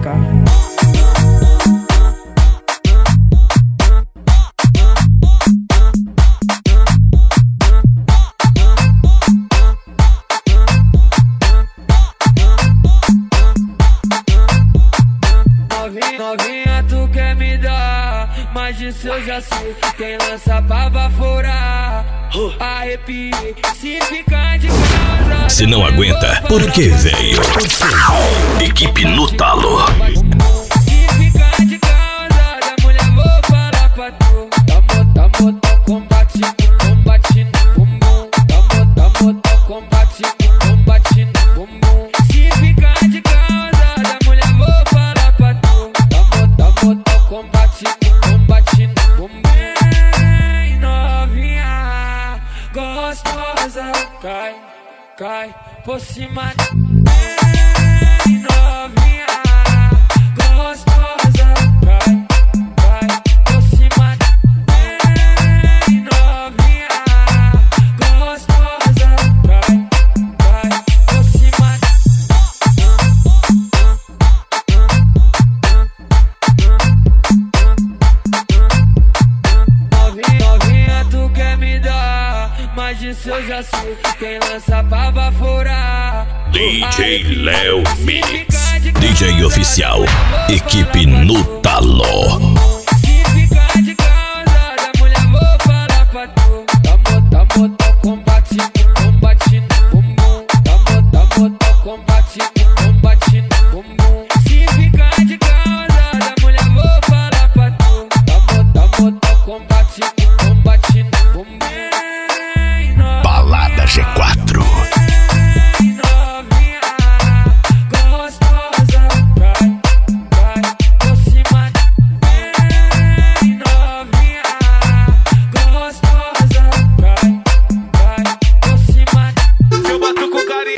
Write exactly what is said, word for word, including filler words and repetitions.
pica. Novinha, tu quer me dar, mas disso eu já sei. Quem lança pra baforar, arrepiei. Se ficar de casa, se não aguenta, por que veio? Equipe no talo. Se ficar de casa, da mulher vou falar pra tu. Tamo, tamo, tá combate, combate no bumbum. Tamo, tamo, tá combate, combate no bumbum. Se ficar de casa, da mulher vou falar pra tu. Tamo, tamo, tá combate, combate no bumbum. Ei, novinha, gostosa, cai, cai por cima. Ei, novinha, gostosa, cai, cai por cima. Ei, novinha, gostosa, cai, cai por cima. Novinha, novinha, tu quer me dar, mas disso eu já sei. Quem lança pra baforar, D J Léo Mix, D J oficial, equipe no talo.